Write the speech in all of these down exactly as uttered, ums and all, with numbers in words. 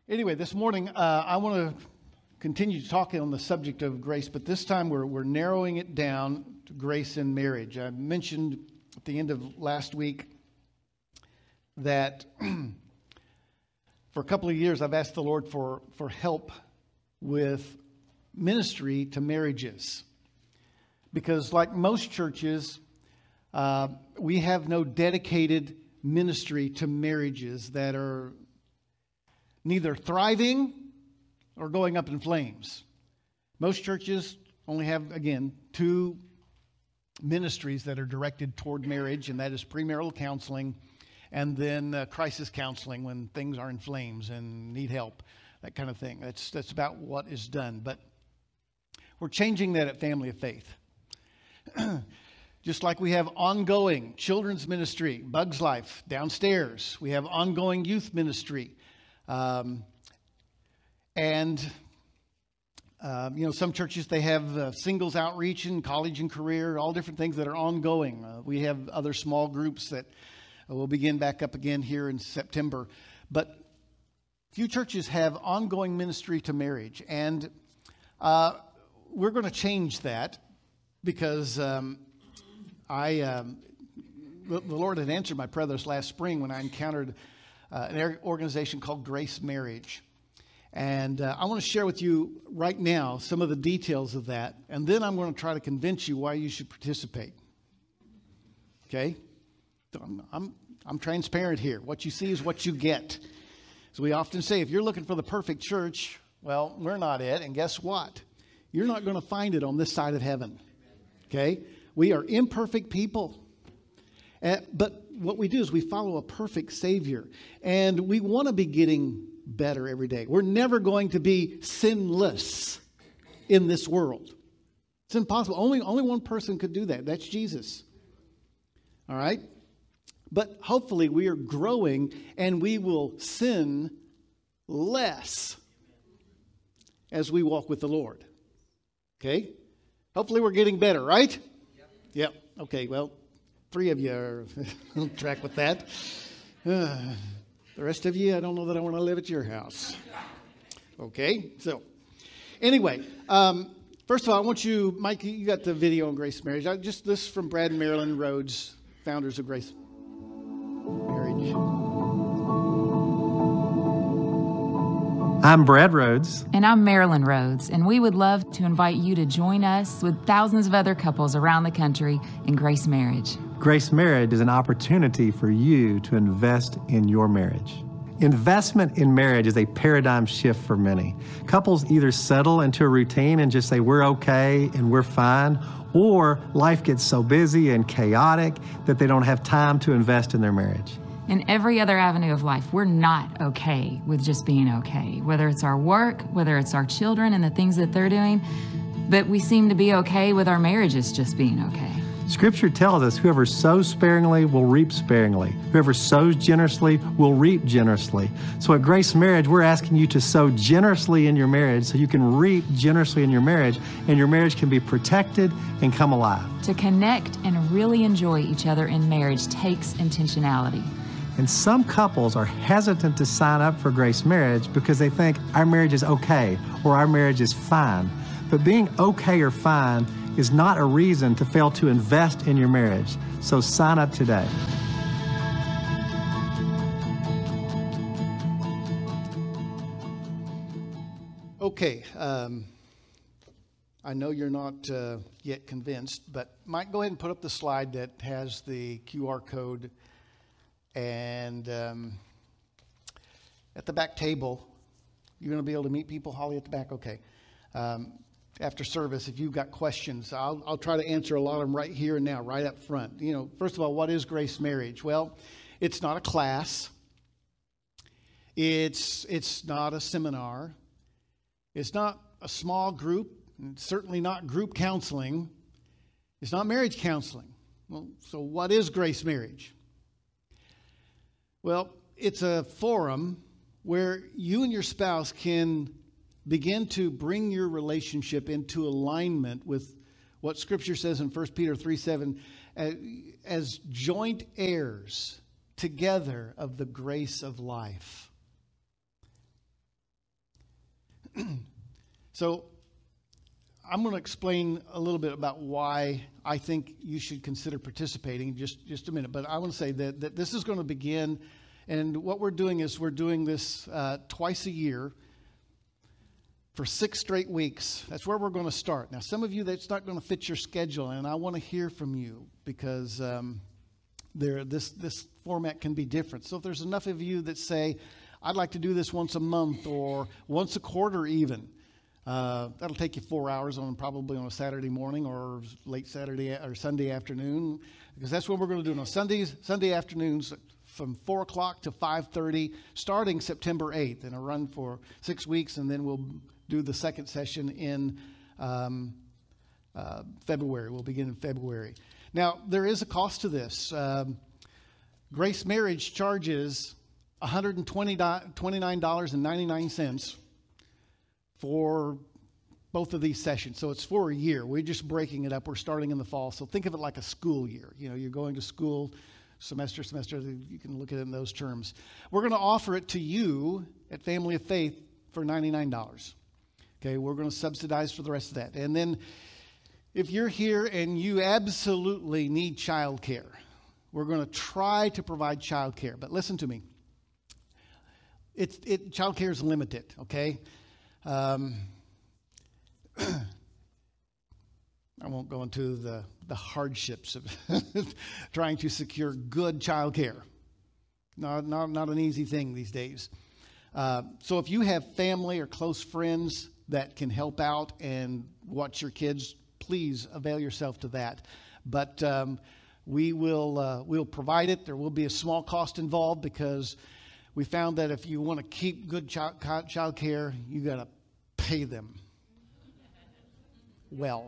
Anyway, this morning uh, I want to continue talking on the subject of grace, but this time we're we're narrowing it down to grace in marriage. I mentioned at the end of last week that for a couple of years I've asked the Lord for, for help with ministry to marriages. Because like most churches, uh, we have no dedicated ministry to marriages that are neither thriving or going up in flames. Most churches only have, again, two ministries that are directed toward marriage, and that is premarital counseling and then uh, crisis counseling when things are in flames and need help, that kind of thing. That's, that's about what is done. But we're changing that at Family of Faith. Just like we have ongoing children's ministry, Bugs Life, downstairs. We have ongoing youth ministry. Um, and, uh, you know, some churches, they have uh, singles outreach and college and career, all different things that are ongoing. Uh, we have other small groups that uh, will begin back up again here in September. But few churches have ongoing ministry to marriage. And uh, we're going to change that because um, I, um, the, the Lord had answered my prayer this last spring when I encountered Uh, an organization called Grace Marriage. And uh, I want to share with you right now some of the details of that. And then I'm going to try to convince you why you should participate. Okay? I'm, I'm, I'm transparent here. What you see is what you get. So we often say, if you're looking for the perfect church, well, we're not it. And guess what? You're not going to find it on this side of heaven. Okay? We are imperfect people. Uh, but what we do is we follow a perfect Savior, and we want to be getting better every day. We're never going to be sinless in this world. It's impossible. Only, only one person could do that. That's Jesus. All right? But hopefully we are growing, and we will sin less as we walk with the Lord. Okay? Hopefully we're getting better, right? Yep. Yep. Okay, well, three of you are on track with that. Uh, the rest of you, I don't know that I want to live at your house. Okay, so anyway, um, first of all, I want you, Mike, you got the video on Grace Marriage. I just this is from Brad and Marilyn Rhodes, founders of Grace Marriage. I'm Brad Rhodes. And I'm Marilyn Rhodes, and we would love to invite you to join us with thousands of other couples around the country in Grace Marriage. Grace Marriage is an opportunity for you to invest in your marriage. Investment in marriage is a paradigm shift for many. Couples either settle into a routine and just say, we're okay and we're fine, or life gets so busy and chaotic that they don't have time to invest in their marriage. In every other avenue of life, we're not okay with just being okay, whether it's our work, whether it's our children and the things that they're doing, but we seem to be okay with our marriages just being okay. Scripture tells us whoever sows sparingly will reap sparingly. Whoever sows generously will reap generously. So at Grace Marriage, we're asking you to sow generously in your marriage so you can reap generously in your marriage, and your marriage can be protected and come alive. To connect and really enjoy each other in marriage takes intentionality. And some couples are hesitant to sign up for Grace Marriage because they think our marriage is okay or our marriage is fine. But being okay or fine is not a reason to fail to invest in your marriage. So sign up today. Okay. Um, I know you're not uh, yet convinced, but Mike, go ahead and put up the slide that has the Q R code. And um, at the back table, you're going to be able to meet people. Holly at the back? Okay. Um, after service, if you've got questions, I'll, I'll try to answer a lot of them right here and now, right up front. You know, first of all, what is Grace Marriage? Well, it's not a class. It's, it's not a seminar. It's not a small group. It's certainly not group counseling. It's not marriage counseling. Well, so what is Grace Marriage? Well, it's a forum where you and your spouse can begin to bring your relationship into alignment with what Scripture says in First Peter three seven, as joint heirs together of the grace of life. So I'm going to explain a little bit about why I think you should consider participating in just, just a minute. But I want to say that, that this is going to begin, and what we're doing is we're doing this uh, twice a year for six straight weeks. That's where we're going to start. Now, some of you, that's not going to fit your schedule, and I want to hear from you because um, there this this format can be different. So if there's enough of you that say, I'd like to do this once a month or once a quarter even, uh, that'll take you four hours on probably on a Saturday morning or late Saturday or Sunday afternoon, because that's what we're going to do on Sundays, Sunday afternoons from four o'clock to five thirty, starting September eighth, and a run for six weeks, and then we'll do the second session in um, uh, February. We'll begin in February. Now, there is a cost to this. Um, Grace Marriage charges one hundred twenty-nine dollars and ninety-nine cents for both of these sessions. So it's for a year. We're just breaking it up. We're starting in the fall. So think of it like a school year. You know, you're going to school semester, semester. You can look at it in those terms. We're going to offer it to you at Family of Faith for ninety-nine dollars. Okay, we're going to subsidize for the rest of that. And then if you're here and you absolutely need child care, we're going to try to provide child care. But listen to me. It's, it, child care is limited, okay? Um, I won't go into the, the hardships of trying to secure good child care. Not, not, not an easy thing these days. Uh, so if you have family or close friends that can help out and watch your kids, please avail yourself to that. But um, we will uh, we'll provide it. There will be a small cost involved because we found that if you want to keep good child, child care, you got to pay them well.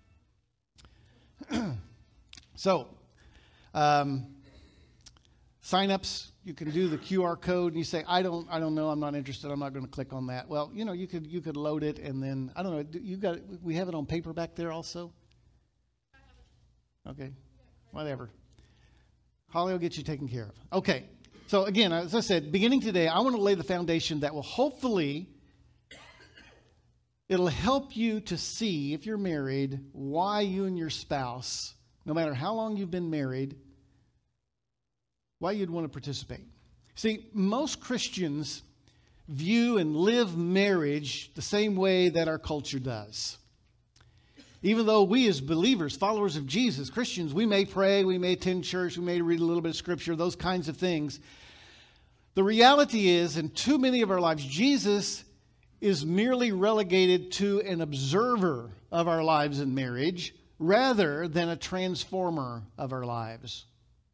So, um, sign-ups. You can do the Q R code, and you say, "I don't, I don't know. I'm not interested. I'm not going to click on that." Well, you know, you could, you could load it, and then I don't know. You got, we have it on paper back there also. Okay, whatever. Holly will get you taken care of. Okay, so again, as I said, beginning today, I want to lay the foundation that will hopefully it'll help you to see, if you're married, why you and your spouse, no matter how long you've been married, why you'd want to participate. See, most Christians view and live marriage the same way that our culture does. Even though we as believers, followers of Jesus, Christians, we may pray, we may attend church, we may read a little bit of scripture, those kinds of things. The reality is, in too many of our lives, Jesus is merely relegated to an observer of our lives in marriage rather than a transformer of our lives.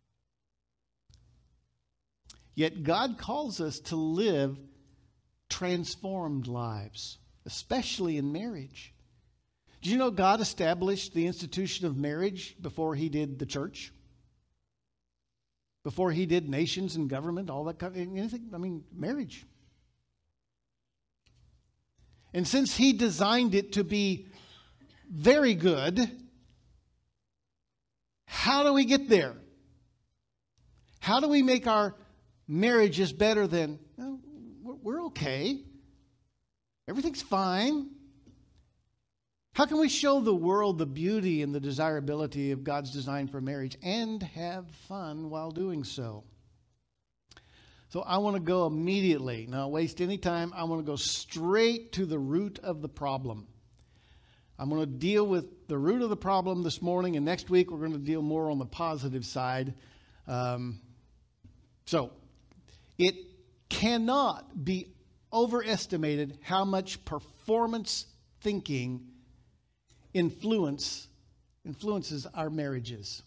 Yet God calls us to live transformed lives, especially in marriage. Do you know God established the institution of marriage before He did the church? Before He did nations and government, all that kind of anything? I mean, marriage. And since He designed it to be very good, how do we get there? How do we make our marriages better than, well, we're okay. Everything's fine. How can we show the world the beauty and the desirability of God's design for marriage and have fun while doing so? So I want to go immediately, not waste any time. I want to go straight to the root of the problem. I'm going to deal with the root of the problem this morning, and next week we're going to deal more on the positive side. Um, so it cannot be overestimated how much performance thinking influence influences our marriages.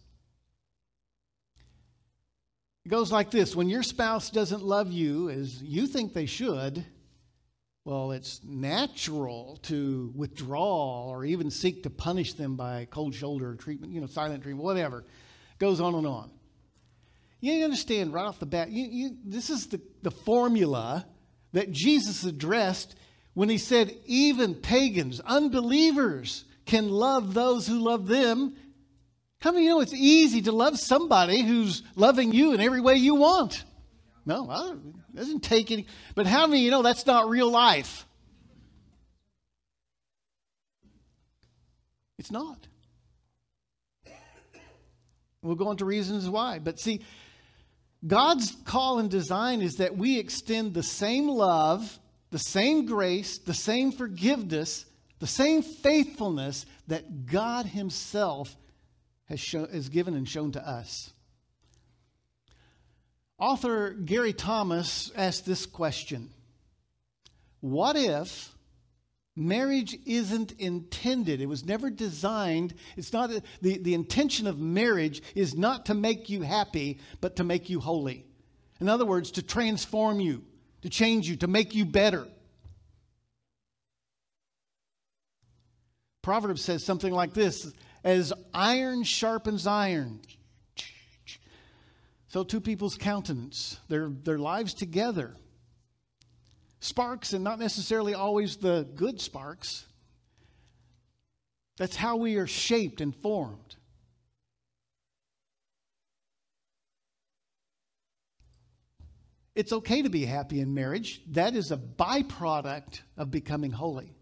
It goes like this. When your spouse doesn't love you as you think they should, well, it's natural to withdraw or even seek to punish them by cold shoulder treatment, you know, silent treatment, whatever. Goes on and on. You understand right off the bat, you, you, this is the, the formula that Jesus addressed when He said even pagans, unbelievers, can love those who love them. How many of you know it's easy to love somebody who's loving you in every way you want? No, well, it doesn't take any. But how many of you know that's not real life? It's not. We'll go into reasons why. But see, God's call and design is that we extend the same love, the same grace, the same forgiveness, the same faithfulness that God himself has, shown, has given and shown to us. Author Gary Thomas asked this question: what if marriage isn't intended? It was never designed. It's not a, the, the intention of marriage is not to make you happy, but to make you holy. In other words, to transform you, to change you, to make you better. Proverbs says something like this: as iron sharpens iron, so two people's countenance, their, their lives together. Sparks, and not necessarily always the good sparks. That's how we are shaped and formed. It's okay to be happy in marriage. That is a byproduct of becoming holy.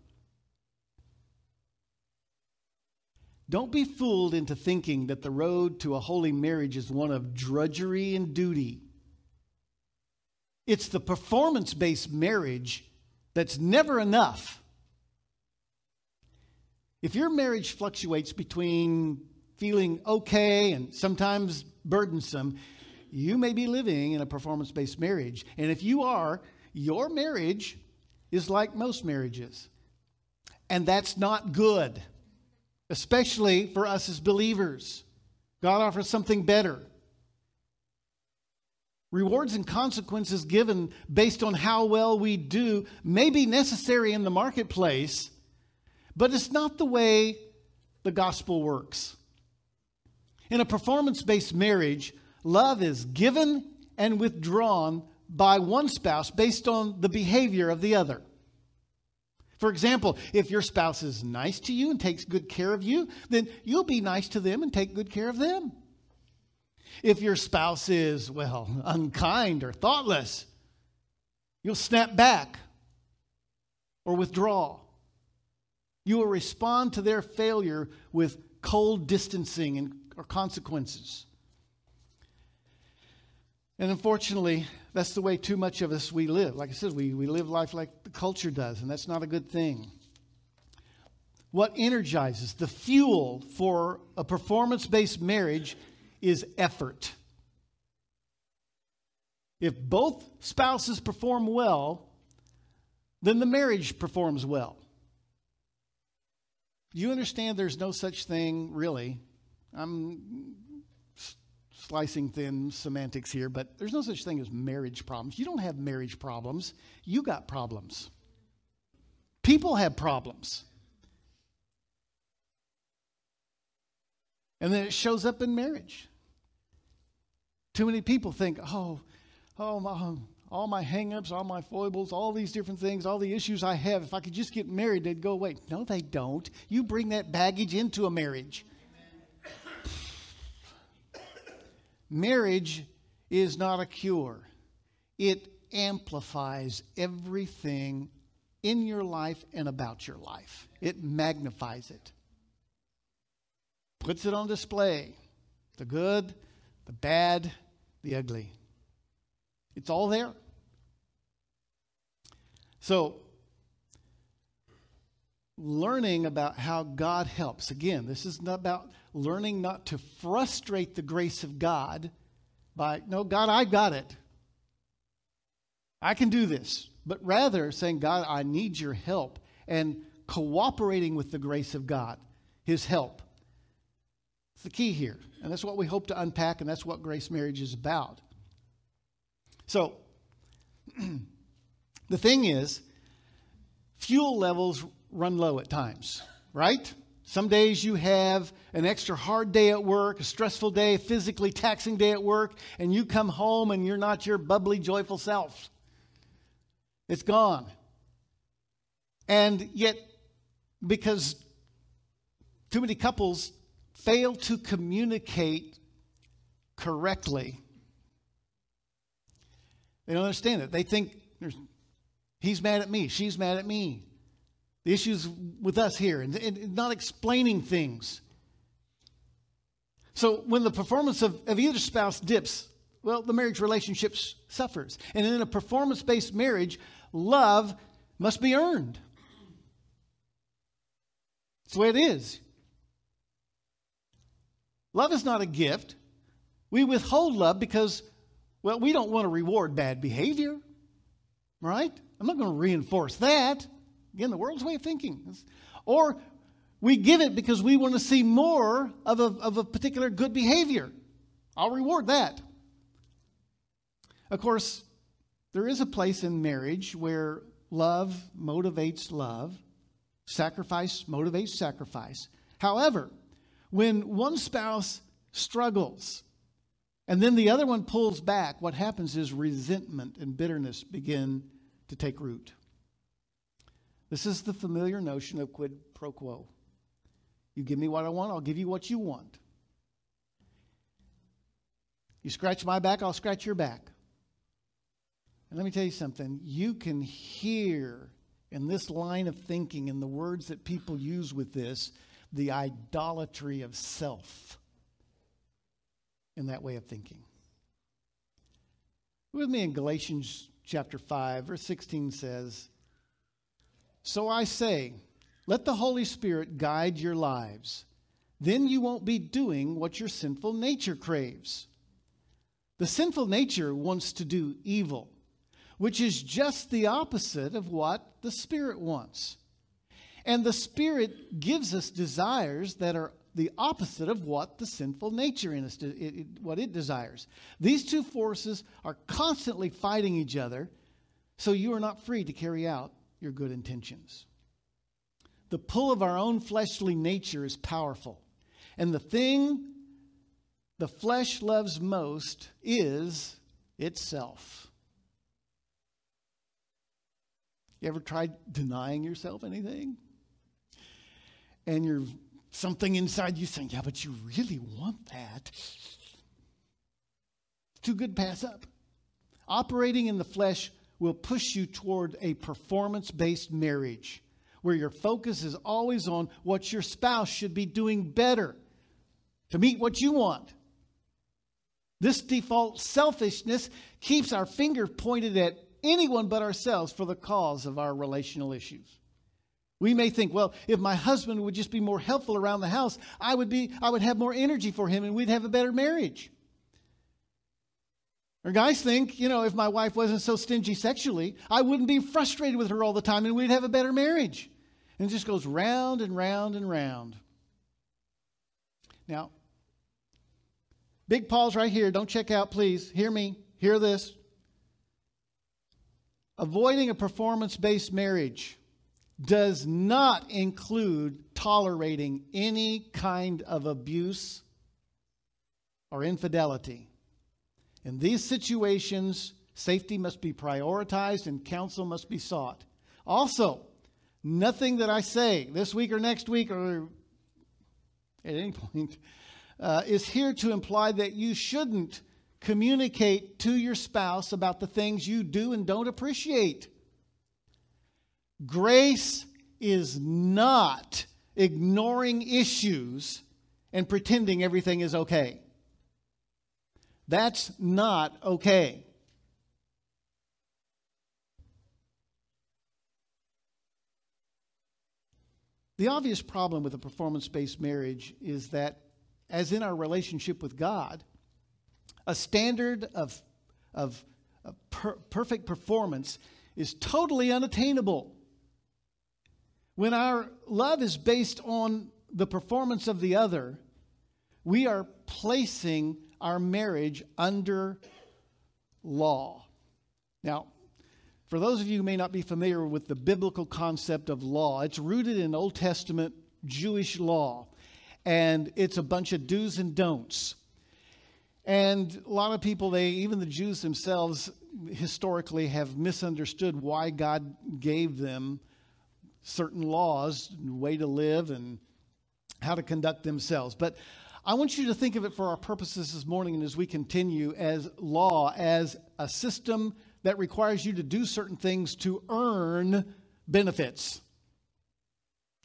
Don't be fooled into thinking that the road to a holy marriage is one of drudgery and duty. It's the performance-based marriage that's never enough. If your marriage fluctuates between feeling okay and sometimes burdensome, you may be living in a performance-based marriage. And if you are, your marriage is like most marriages. And that's not good, especially for us as believers. God offers something better. Rewards and consequences given based on how well we do may be necessary in the marketplace, but it's not the way the gospel works. In a performance-based marriage, love is given and withdrawn by one spouse based on the behavior of the other. For example, if your spouse is nice to you and takes good care of you, then you'll be nice to them and take good care of them. If your spouse is, well, unkind or thoughtless, you'll snap back or withdraw. You will respond to their failure with cold distancing and or consequences. And unfortunately, that's the way too much of us we live. Like I said, we, we live life like the culture does, and that's not a good thing. What energizes, the fuel for a performance-based marriage is effort. If both spouses perform well, then the marriage performs well. You understand there's no such thing, really. I'm slicing thin semantics here, but there's no such thing as marriage problems. You don't have marriage problems. You got problems. People have problems. And then it shows up in marriage. Too many people think, oh, oh my, all my hang-ups, all my foibles, all these different things, all the issues I have, if I could just get married, they'd go away. No, they don't. You bring that baggage into a marriage. Marriage is not a cure. It amplifies everything in your life and about your life. It magnifies it. Puts it on display. The good, the bad, the ugly. It's all there. So, learning about how God helps. Again, this is not about learning not to frustrate the grace of God by, no, God, I got it. I can do this. But rather saying, God, I need your help, and cooperating with the grace of God, his help. It's the key here. And that's what we hope to unpack, and that's what Grace Marriage is about. So, the thing is, fuel levels run low at times, right? Some days you have an extra hard day at work, a stressful day, a physically taxing day at work, and you come home and you're not your bubbly, joyful self. It's gone. And yet, because too many couples fail to communicate correctly, they don't understand it. They think, he's mad at me, she's mad at me. The issue's with us here and, and not explaining things. So when the performance of, of either spouse dips, well, the marriage relationship suffers. And in a performance-based marriage, love must be earned. That's the way it is. Love is not a gift. We withhold love because, well, we don't want to reward bad behavior. Right? I'm not going to reinforce that. Again, the world's way of thinking. Or we give it because we want to see more of a, of a particular good behavior. I'll reward that. Of course, there is a place in marriage where love motivates love. Sacrifice motivates sacrifice. However, when one spouse struggles and then the other one pulls back, what happens is resentment and bitterness begin to take root. This is the familiar notion of quid pro quo. You give me what I want, I'll give you what you want. You scratch my back, I'll scratch your back. And let me tell you something. You can hear in this line of thinking, in the words that people use with this, the idolatry of self in that way of thinking. With me in Galatians chapter five, verse sixteen says, "So I say, let the Holy Spirit guide your lives. Then you won't be doing what your sinful nature craves. The sinful nature wants to do evil, which is just the opposite of what the Spirit wants. And the Spirit gives us desires that are the opposite of what the sinful nature in us, it, it, what it desires. These two forces are constantly fighting each other, so you are not free to carry out your good intentions." The pull of our own fleshly nature is powerful. And the thing the flesh loves most is itself. You ever tried denying yourself anything? And you're something inside you saying, yeah, but you really want that. Too good to pass up. Operating in the flesh will push you toward a performance-based marriage where your focus is always on what your spouse should be doing better to meet what you want. This default selfishness keeps our finger pointed at anyone but ourselves for the cause of our relational issues. We may think, well, if my husband would just be more helpful around the house, I would be, I would have more energy for him and we'd have a better marriage. Or guys think, you know, if my wife wasn't so stingy sexually, I wouldn't be frustrated with her all the time and we'd have a better marriage. And it just goes round and round and round. Now, big pause right here. Don't check out, please. Hear me. Hear this. Avoiding a performance-based marriage does not include tolerating any kind of abuse or infidelity. In these situations, safety must be prioritized and counsel must be sought. Also, nothing that I say this week or next week or at any point uh, is here to imply that you shouldn't communicate to your spouse about the things you do and don't appreciate. Grace is not ignoring issues and pretending everything is okay. That's not okay. The obvious problem with a performance-based marriage is that, as in our relationship with God, a standard of, of, of per, perfect performance is totally unattainable. When our love is based on the performance of the other, we are placing our marriage under law. Now, for those of you who may not be familiar with the biblical concept of law, it's rooted in Old Testament Jewish law, and it's a bunch of do's and don'ts. And a lot of people, they, even the Jews themselves, historically have misunderstood why God gave them certain laws, way to live, and how to conduct themselves. But I want you to think of it for our purposes this morning and as we continue as law, as a system that requires you to do certain things to earn benefits.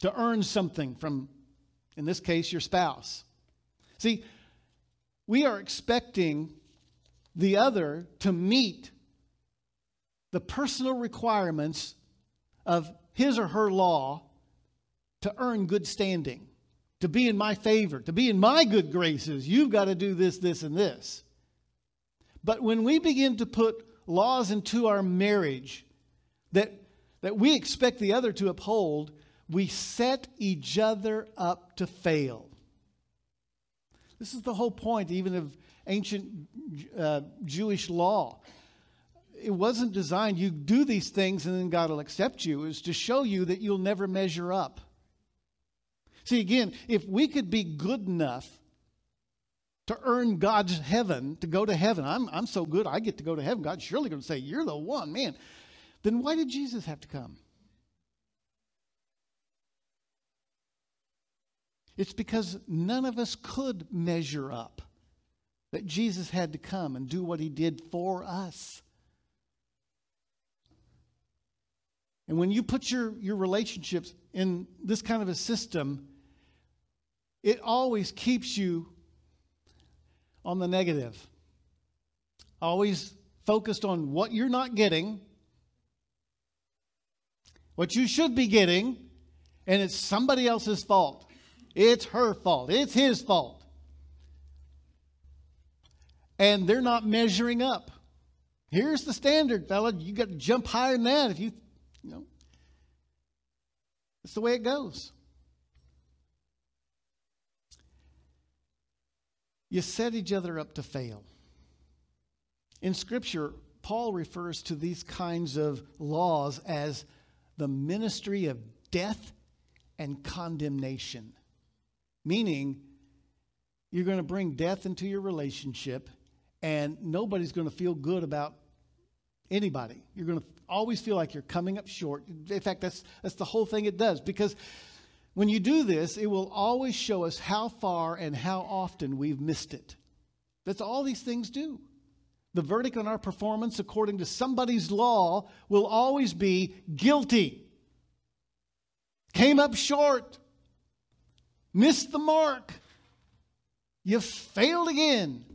to earn something from, in this case, your spouse. See, we are expecting the other to meet the personal requirements of his or her law to earn good standing, to be in my favor, to be in my good graces. You've got to do this, this, and this. But when we begin to put laws into our marriage that, that we expect the other to uphold, we set each other up to fail. This is the whole point even of ancient uh, Jewish law. It wasn't designed, you do these things and then God will accept you. It was to show you that you'll never measure up. See, again, if we could be good enough to earn God's heaven, to go to heaven, I'm, I'm so good I get to go to heaven, God's surely going to say, you're the one, man. Then why did Jesus have to come? It's because none of us could measure up that Jesus had to come and do what he did for us. And when you put your, your relationships in this kind of a system, it always keeps you on the negative. Always focused on what you're not getting, what you should be getting, and it's somebody else's fault. It's her fault. It's his fault. And they're not measuring up. Here's the standard, fella. You got to jump higher than that if you, you know. It's the way it goes. You set each other up to fail. In Scripture, Paul refers to these kinds of laws as the ministry of death and condemnation. Meaning, you're going to bring death into your relationship, and nobody's going to feel good about anybody. You're going to always feel like you're coming up short. In fact, that's that's the whole thing it does. Because when you do this, it will always show us how far and how often we've missed it. That's all these things do. The verdict on our performance according to somebody's law will always be guilty. Came up short. Missed the mark. You failed again.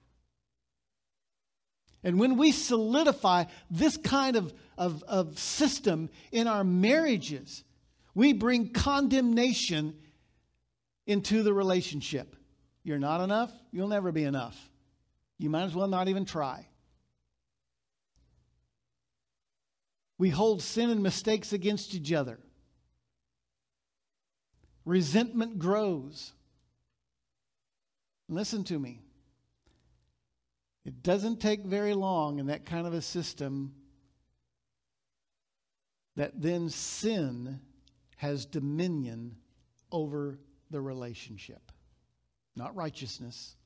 And when we solidify this kind of, of, of system in our marriages, we bring condemnation into the relationship. You're not enough, you'll never be enough. You might as well not even try. We hold sin and mistakes against each other. Resentment grows. Listen to me. It doesn't take very long in that kind of a system that then sin has dominion over the relationship, not righteousness.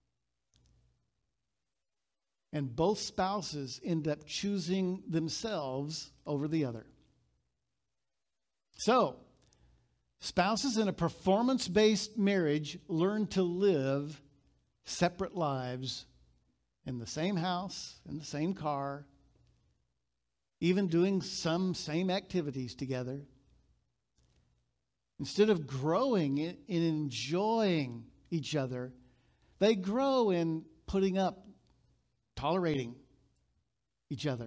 And both spouses end up choosing themselves over the other. So, spouses in a performance-based marriage learn to live separate lives in the same house, in the same car, even doing some same activities together. Instead of growing in enjoying each other, they grow in putting up, tolerating each other.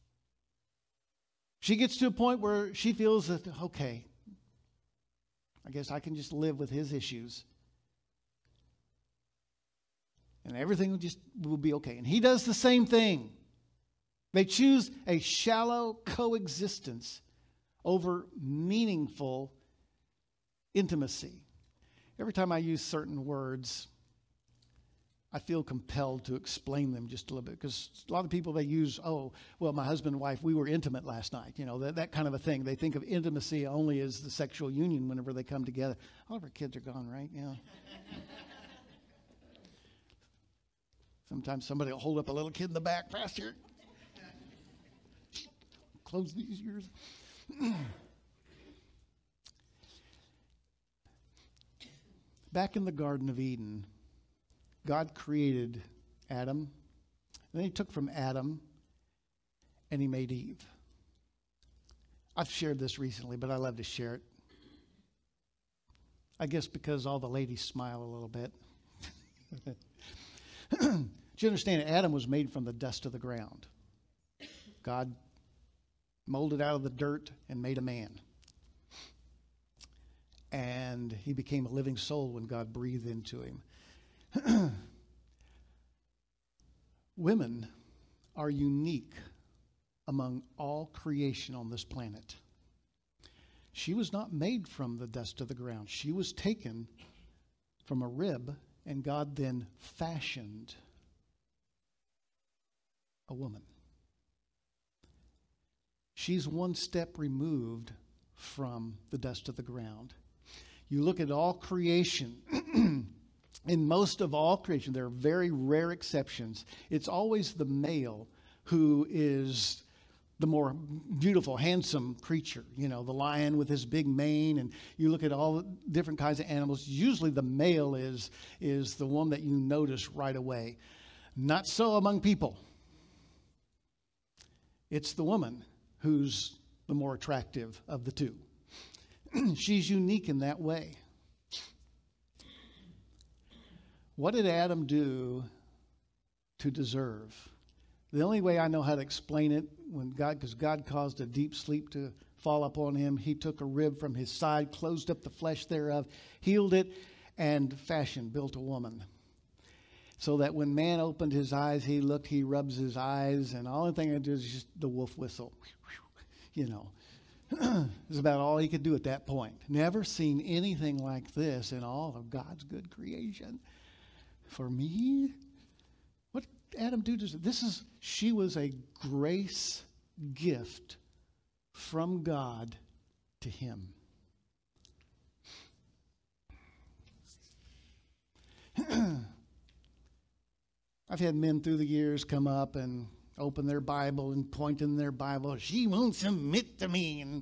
She gets to a point where she feels that, okay, I guess I can just live with his issues. And everything will just will be okay. And he does the same thing. They choose a shallow coexistence over meaningful intimacy. Every time I use certain words, I feel compelled to explain them just a little bit, because a lot of people, they use, oh, well, my husband and wife, we were intimate last night. You know, that, that kind of a thing. They think of intimacy only as the sexual union whenever they come together. All of our kids are gone, right? Yeah. Sometimes somebody will hold up a little kid in the back. Pastor, close these ears. Back in the Garden of Eden, God created Adam, and then he took from Adam and he made Eve. I've shared this recently, but I love to share it. I guess because all the ladies smile a little bit. Do you understand? Adam was made from the dust of the ground. God molded out of the dirt and made a man. And he became a living soul when God breathed into him. Women are unique among all creation on this planet. She was not made from the dust of the ground. She was taken from a rib, and God then fashioned a woman. She's one step removed from the dust of the ground. You look at all creation, in most of all creation, there are very rare exceptions. It's always the male who is the more beautiful, handsome creature. You know, the lion with his big mane, and you look at all the different kinds of animals. Usually the male is, is the one that you notice right away. Not so among people. It's the woman who's the more attractive of the two. She's unique in that way. What did Adam do to deserve? The only way I know how to explain it, when God, because God caused a deep sleep to fall upon him, he took a rib from his side, closed up the flesh thereof, healed it, and fashioned, built a woman. So that when man opened his eyes, he looked, he rubs his eyes, and all the thing I do is just the wolf whistle. You know, it's about all he could do at that point. Never seen anything like this in all of God's good creation. For me, what did Adam do to this? Is she was a grace gift from God to him. I've had men through the years come up and open their Bible and point in their Bible. She won't submit to me, and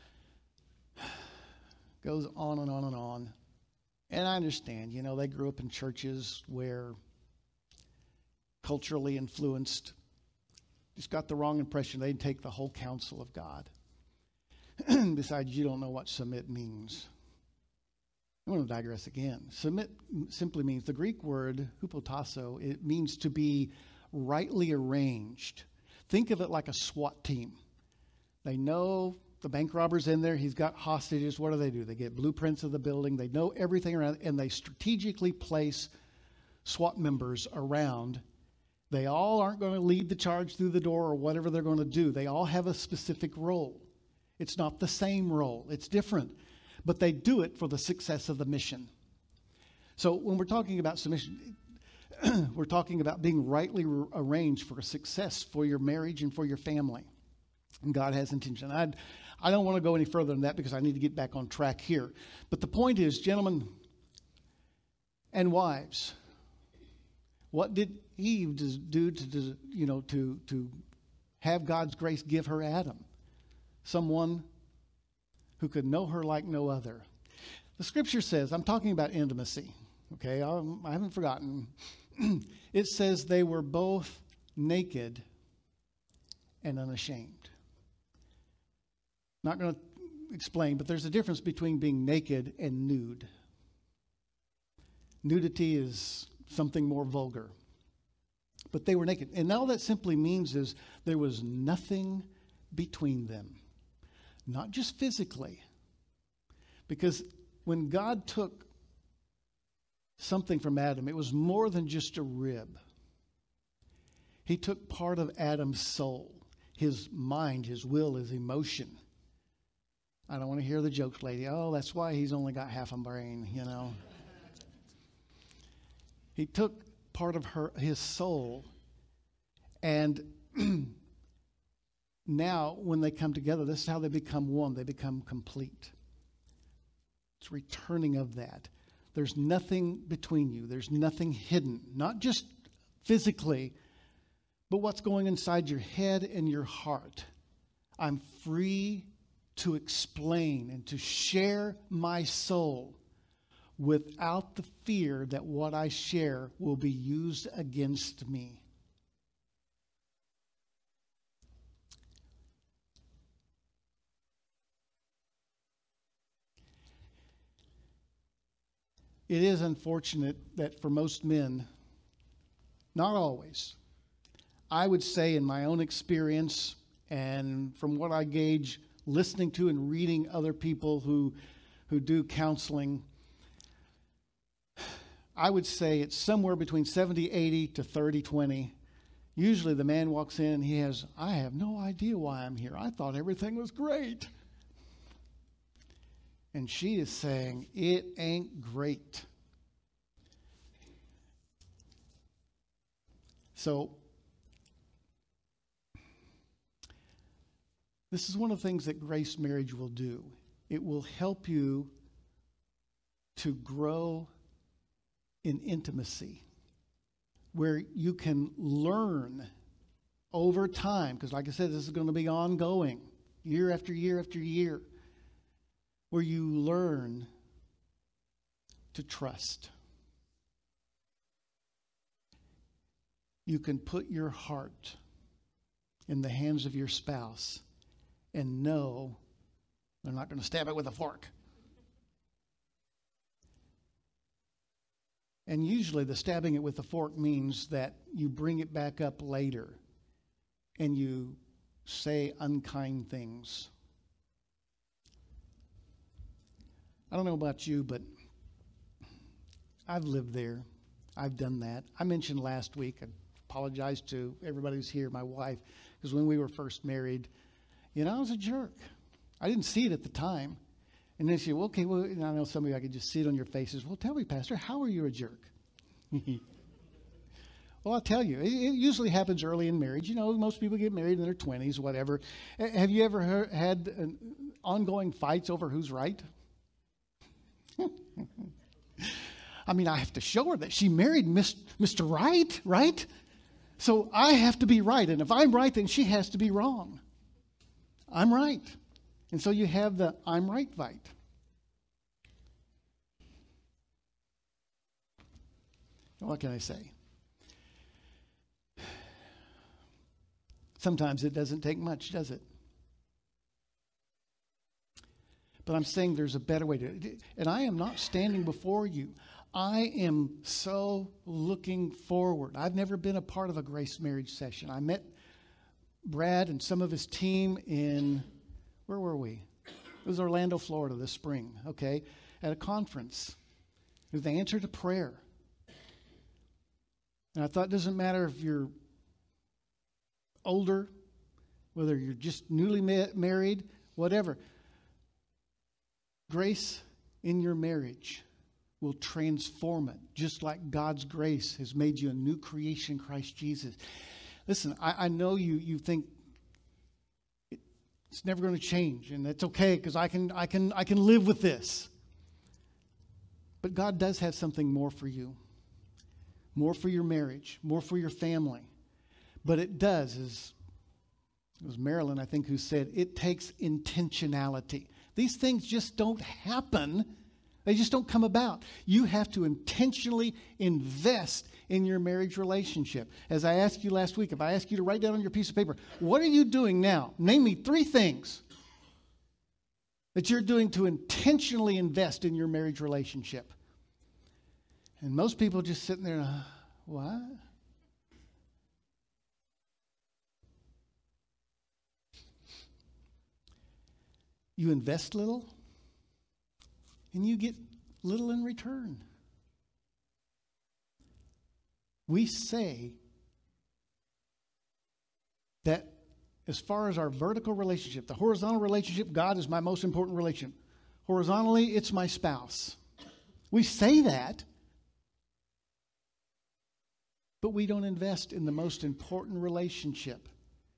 goes on and on and on. And I understand, you know, they grew up in churches where culturally influenced, just got the wrong impression. They'd take the whole counsel of God. Besides, you don't know what submit means. I'm going to digress again. Submit simply means, the Greek word hupotasso, it means to be rightly arranged. Think of it like a SWAT team. They know the bank robber's in there. He's got hostages. What do they do? They get blueprints of the building. They know everything around, and they strategically place SWAT members around. They all aren't going to lead the charge through the door or whatever they're going to do. They all have a specific role. It's not the same role. It's different. But they do it for the success of the mission. So when we're talking about submission, we're talking about being rightly re- arranged for success for your marriage and for your family. And God has intention. I'd, I don't want to go any further than that because I need to get back on track here. But the point is, gentlemen and wives, what did Eve do to, you know, to, to have God's grace give her Adam? Someone who could know her like no other. The scripture says, I'm talking about intimacy, okay? I, I haven't forgotten. It says they were both naked and unashamed. Not going to explain, but there's a difference between being naked and nude. Nudity is something more vulgar. But they were naked. And all that simply means is there was nothing between them. Not just physically. Because when God took something from Adam, it was more than just a rib. He took part of Adam's soul, his mind, his will, his emotion. I don't want to hear the jokes, lady. Oh, that's why he's only got half a brain, you know. He took part of her, his soul, and now, when they come together, this is how they become one. They become complete. It's returning of that. There's nothing between you. There's nothing hidden. Not just physically, but what's going inside your head and your heart. I'm free to explain and to share my soul without the fear that what I share will be used against me. it is unfortunate that for most men, not always, I would say in my own experience and from what I gauge listening to and reading other people who who do counseling, I would say it's somewhere between seventy eighty to thirty twenty. Usually the man walks in and he has, I have no idea why I'm here. I thought everything was great. And she is saying, it ain't great. So, this is one of the things that Grace Marriage will do. It will help you to grow in intimacy, where you can learn over time, because like I said, this is going to be ongoing, year after year after year, where you learn to trust. You can put your heart in the hands of your spouse and know they're not going to stab it with a fork. And usually the stabbing it with the fork means that you bring it back up later and you say unkind things. I don't know about you, but I've lived there. I've done that. I mentioned last week, I apologize to everybody who's here, my wife, because when we were first married, you know, I was a jerk. I didn't see it at the time. And then she said, well, okay, well, and I know some of you, I could just see it on your faces. Well, tell me, Pastor, how are you a jerk? Well, I'll tell you, it, it usually happens early in marriage. You know, most people get married in their twenties, whatever. Uh, have you ever heard, had an ongoing fights over who's right? I mean, I have to show her that she married Mister Right, right? So I have to be right. And if I'm right, then she has to be wrong. I'm right. And so you have the I'm right fight. What can I say? Sometimes it doesn't take much, does it? But I'm saying there's a better way to do it. And I am not standing before you. I am so looking forward. I've never been a part of a Grace Marriage session. I met Brad and some of his team in, where were we? It was Orlando, Florida this spring, okay, at a conference. It was the answer to prayer. And I thought it doesn't matter if you're older, whether you're just newly ma- married, whatever. Grace in your marriage will transform it, just like God's grace has made you a new creation in Christ Jesus. Listen, I, I know you you think it, it's never going to change, and that's okay because I can I can I can live with this. But God does have something more for you, more for your marriage, more for your family. But it does, as it was Marilyn, I think, who said, it takes intentionality. These things just don't happen. They just don't come about. You have to intentionally invest in your marriage relationship. As I asked you last week, if I ask you to write down on your piece of paper, what are you doing now? Name me three things that you're doing to intentionally invest in your marriage relationship. And most people just sitting there, uh, what? You invest little, and you get little in return. We say that as far as our vertical relationship, the horizontal relationship, God is my most important relationship. Horizontally, it's my spouse. We say that, but we don't invest in the most important relationship.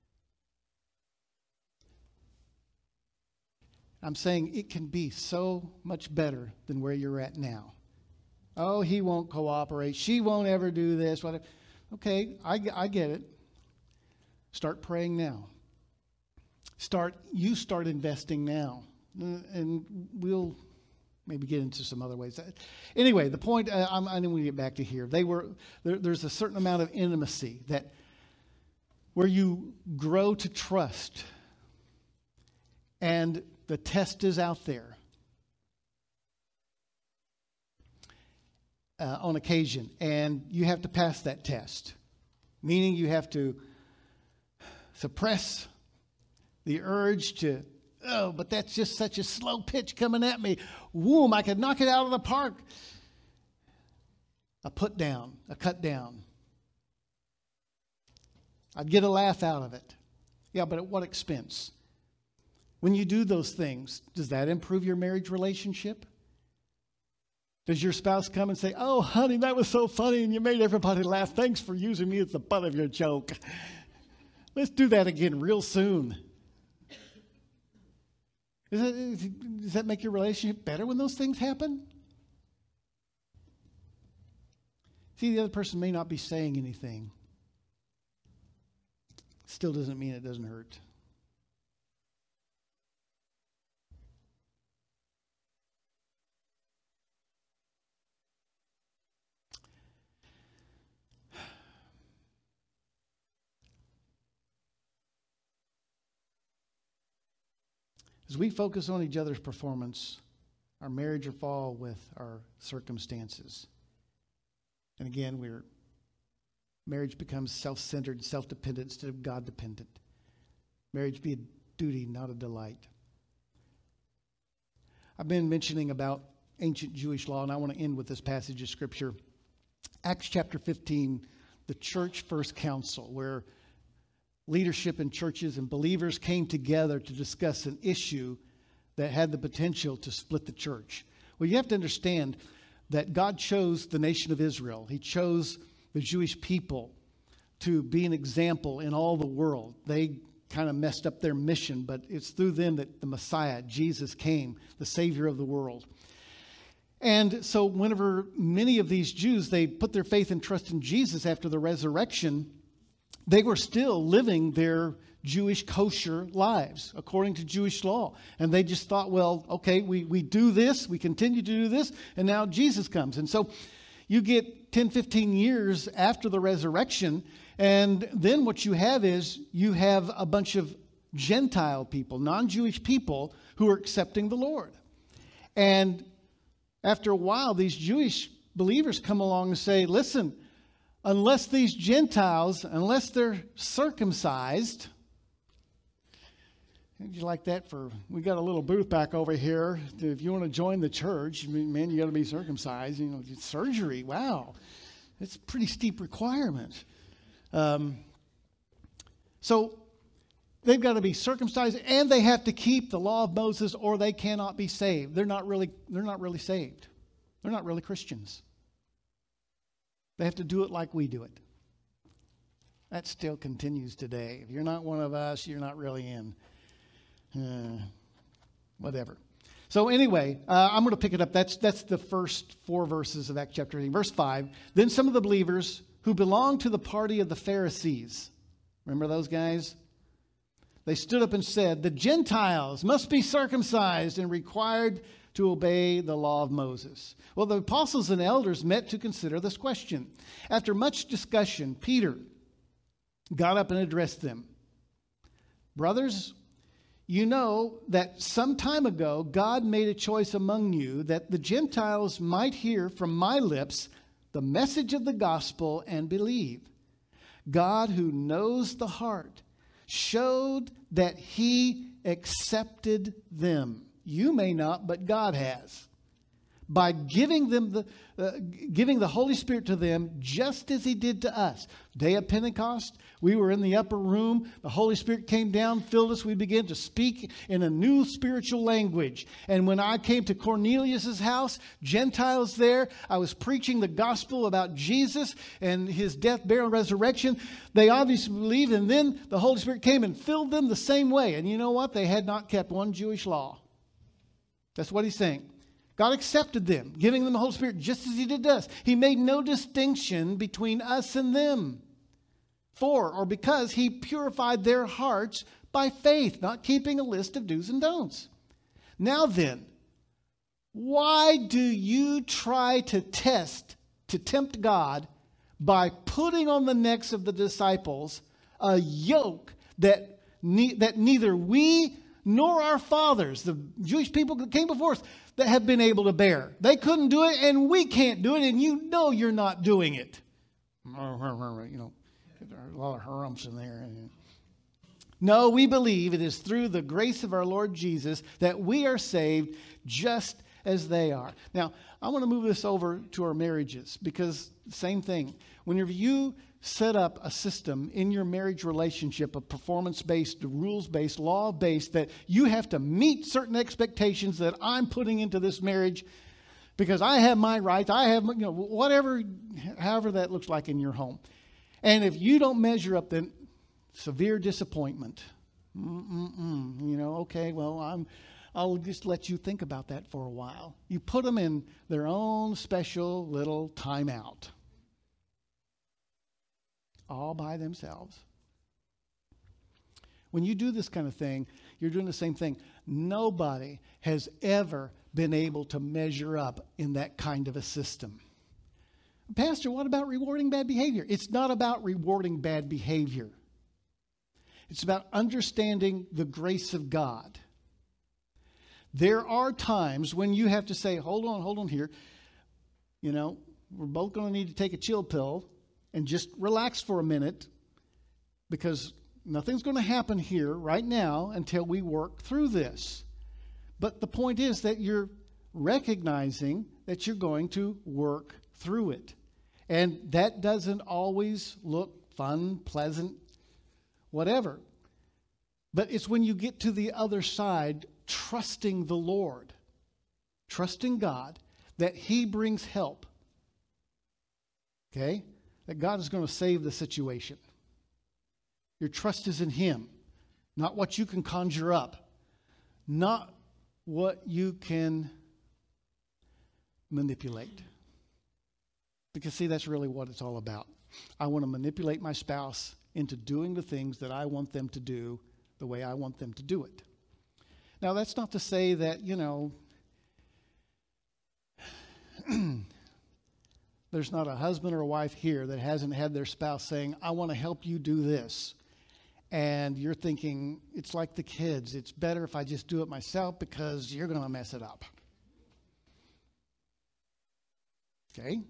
I'm saying it can be so much better than where you're at now. Oh, he won't cooperate. She won't ever do this. Whatever. Okay, I, I get it. Start praying now. Start. You start investing now. And we'll maybe get into some other ways. Anyway, the point, uh, I'm, I didn't want to get back to here. They were there, there's a certain amount of intimacy that where you grow to trust. And the test is out there. uh, on occasion, and you have to pass that test, meaning you have to suppress the urge to, oh, but that's just such a slow pitch coming at me. Whoom, I could knock it out of the park. A put down, a cut down. I'd get a laugh out of it. Yeah, but at what expense? When you do those things, does that improve your marriage relationship? Does your spouse come and say, oh, honey, that was so funny and you made everybody laugh. Thanks for using me as the butt of your joke. Let's do that again real soon. Does that, does that make your relationship better when those things happen? See, the other person may not be saying anything. Still doesn't mean it doesn't hurt. As we focus on each other's performance, our marriage will fall with our circumstances. And again, we're marriage becomes self-centered, self-dependent instead of God-dependent. Marriage be a duty, not a delight. I've been mentioning about ancient Jewish law, and I want to end with this passage of Scripture. Acts chapter fifteen, the church first council, where leadership in churches and believers came together to discuss an issue that had the potential to split the church. Well, you have to understand that God chose the nation of Israel. He chose the Jewish people to be an example in all the world. They kind of messed up their mission, but it's through them that the Messiah, Jesus, came, the Savior of the world. And so whenever many of these Jews, they put their faith and trust in Jesus after the resurrection, they were still living their Jewish kosher lives according to Jewish law. And they just thought, well, okay, we, we do this, we continue to do this, and now Jesus comes. And so you get ten, fifteen years after the resurrection, and then what you have is you have a bunch of Gentile people, non-Jewish people, who are accepting the Lord. And after a while, these Jewish believers come along and say, listen, unless these Gentiles, unless they're circumcised, how'd you like that for, we got a little booth back over here. If you want to join the church, man, you got to be circumcised. You know, surgery, wow. It's a pretty steep requirement. Um, so they've got to be circumcised and they have to keep the law of Moses or they cannot be saved. They're not really, they're not really saved. They're not really Christians. They have to do it like we do it. That still continues today. If you're not one of us, you're not really in. Uh, whatever. So anyway, uh, I'm going to pick it up. That's that's the first four verses of Acts chapter eighteen. Verse five. Then some of the believers who belonged to the party of the Pharisees, remember those guys? They stood up and said, the Gentiles must be circumcised and required to obey the law of Moses. Well, the apostles and elders met to consider this question. After much discussion, Peter got up and addressed them. Brothers, you know that some time ago God made a choice among you that the Gentiles might hear from my lips the message of the gospel and believe. God, who knows the heart, showed that he accepted them. You may not, but God has. By giving them the uh, giving the Holy Spirit to them just as he did to us. Day of Pentecost, we were in the upper room. The Holy Spirit came down, filled us. We began to speak in a new spiritual language. And when I came to Cornelius' house, Gentiles there, I was preaching the gospel about Jesus and his death, burial, and resurrection. They obviously believed, and then the Holy Spirit came and filled them the same way. And you know what? They had not kept one Jewish law. That's what he's saying. God accepted them, giving them the Holy Spirit just as he did to us. He made no distinction between us and them. For, or because he purified their hearts by faith, not keeping a list of do's and don'ts. Now then, why do you try to test, to tempt God by putting on the necks of the disciples a yoke that, ne- that neither we nor our fathers, the Jewish people that came before us, that have been able to bear. They couldn't do it, and we can't do it, and you know you're not doing it. You know, there are a lot of harums in there. No, we believe it is through the grace of our Lord Jesus that we are saved just as they are. Now, I want to move this over to our marriages because same thing. Whenever you set up a system in your marriage relationship, a performance-based, rules-based, law-based, that you have to meet certain expectations that I'm putting into this marriage because I have my rights, I have, you know, whatever, however that looks like in your home. And if you don't measure up, then severe disappointment. Mm-mm-mm. You know, okay, well, I'm, I'll just let you think about that for a while. You put them in their own special little timeout. All by themselves. When you do this kind of thing, you're doing the same thing. Nobody has ever been able to measure up in that kind of a system. Pastor, what about rewarding bad behavior? It's not about rewarding bad behavior. It's about understanding the grace of God. There are times when you have to say, hold on, hold on here. You know, we're both going to need to take a chill pill and just relax for a minute because nothing's going to happen here right now until we work through this. But the point is that you're recognizing that you're going to work through it. And that doesn't always look fun, pleasant, whatever. But it's when you get to the other side, trusting the Lord, trusting God, that He brings help. Okay? That God is going to save the situation. Your trust is in Him, not what you can conjure up, not what you can manipulate. Because, see, that's really what it's all about. I want to manipulate my spouse into doing the things that I want them to do the way I want them to do it. Now, that's not to say that, you know, there's not a husband or a wife here that hasn't had their spouse saying, I want to help you do this. And you're thinking, it's like the kids. It's better if I just do it myself because you're going to mess it up. Okay?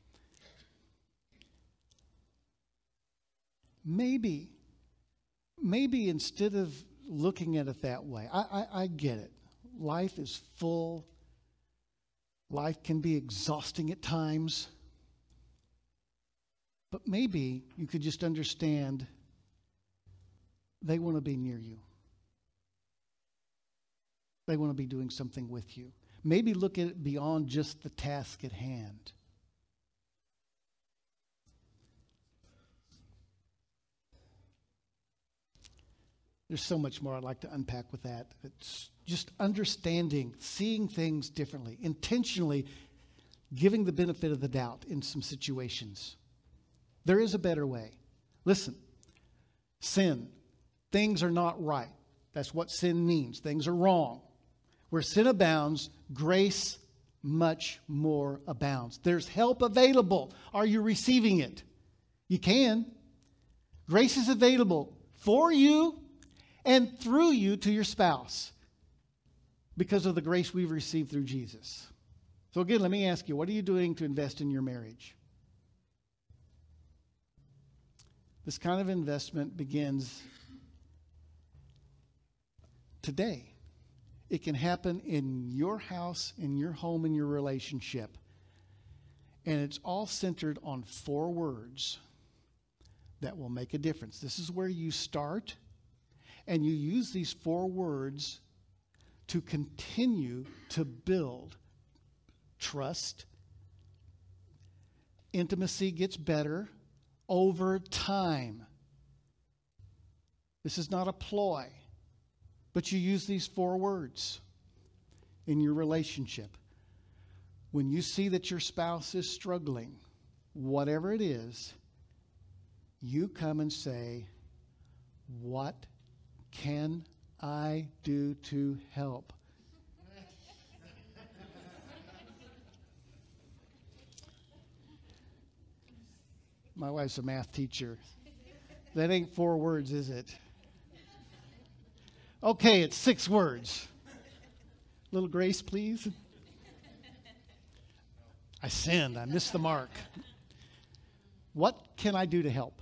Maybe, maybe instead of looking at it that way, I, I, I get it. Life is full. Life can be exhausting at times. But maybe you could just understand they want to be near you. They want to be doing something with you. Maybe look at it beyond just the task at hand. There's so much more I'd like to unpack with that. It's just understanding, seeing things differently, intentionally giving the benefit of the doubt in some situations. There is a better way. Listen, sin, things are not right. That's what sin means. Things are wrong. Where sin abounds, grace much more abounds. There's help available. Are you receiving it? You can. Grace is available for you and through you to your spouse because of the grace we've received through Jesus. So again, let me ask you, what are you doing to invest in your marriage? This kind of investment begins today. It can happen in your house, in your home, in your relationship. And it's all centered on four words that will make a difference. This is where you start, and you use these four words to continue to build trust. Intimacy gets better over time. This is not a ploy, but you use these four words in your relationship. When you see that your spouse is struggling, whatever it is, you come and say, what can I do to help? My wife's a math teacher. That ain't four words, is it? Okay, it's six words. Little grace, please. I sinned. I missed the mark. What can I do to help?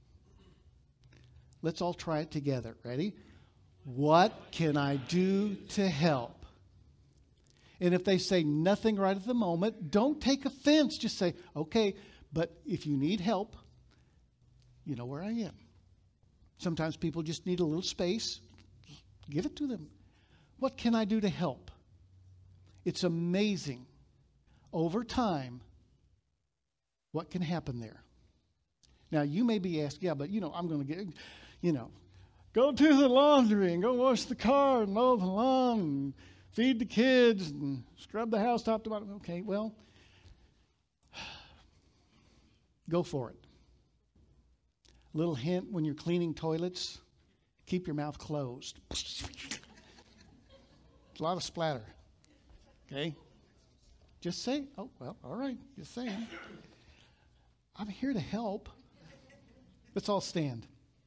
Let's all try it together. Ready? What can I do to help? And if they say nothing right at the moment, don't take offense. Just say, okay, but if you need help, you know where I am. Sometimes people just need a little space. Give it to them. What can I do to help? It's amazing. Over time, what can happen there? Now, you may be asked, yeah, but, you know, I'm going to get, you know, go to the laundry and go wash the car and mow the lawn and feed the kids and scrub the house top to bottom. Okay, well, go for it. Little hint when you're cleaning toilets, keep your mouth closed. It's a lot of splatter. Okay? Just say, oh, well, all right, just saying. I'm here to help. Let's all stand.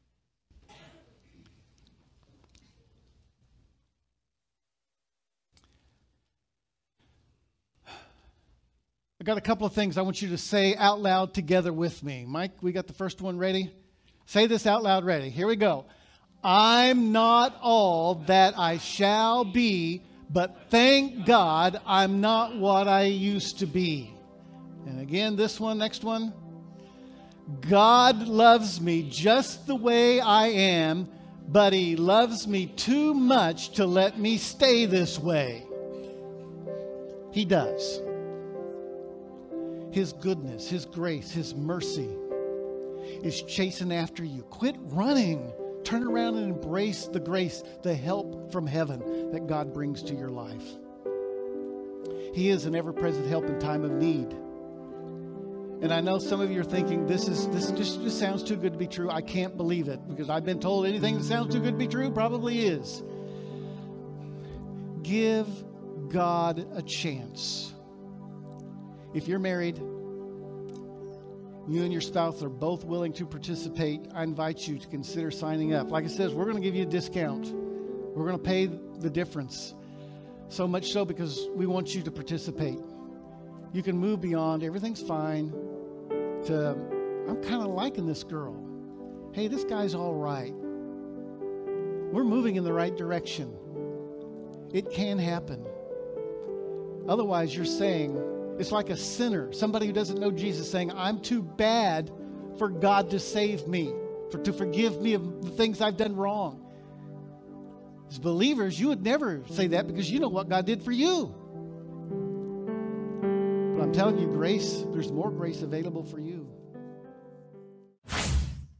I got a couple of things I want you to say out loud together with me. Mike, we got the first one ready? Say this out loud ready. Here we go. I'm not all that I shall be, but thank God I'm not what I used to be. And again, this one, next one. God loves me just the way I am, but He loves me too much to let me stay this way. He does. His goodness, His grace, His mercy is chasing after you. Quit running. Turn around and embrace the grace, the help from heaven that God brings to your life. He is an ever-present help in time of need. And I know some of you are thinking, this is this just, just sounds too good to be true. I can't believe it, because I've been told anything that sounds too good to be true probably is. Give God a chance. If you're married, you and your spouse are both willing to participate, I invite you to consider signing up. Like I said, we're going to give you a discount. We're going to pay the difference. So much so because we want you to participate. You can move beyond everything's fine to, I'm kind of liking this girl. Hey, this guy's all right. We're moving in the right direction. It can happen. Otherwise, you're saying, it's like a sinner, somebody who doesn't know Jesus, saying, I'm too bad for God to save me, for, to forgive me of the things I've done wrong. As believers, you would never say that because you know what God did for you. But I'm telling you, grace, there's more grace available for you.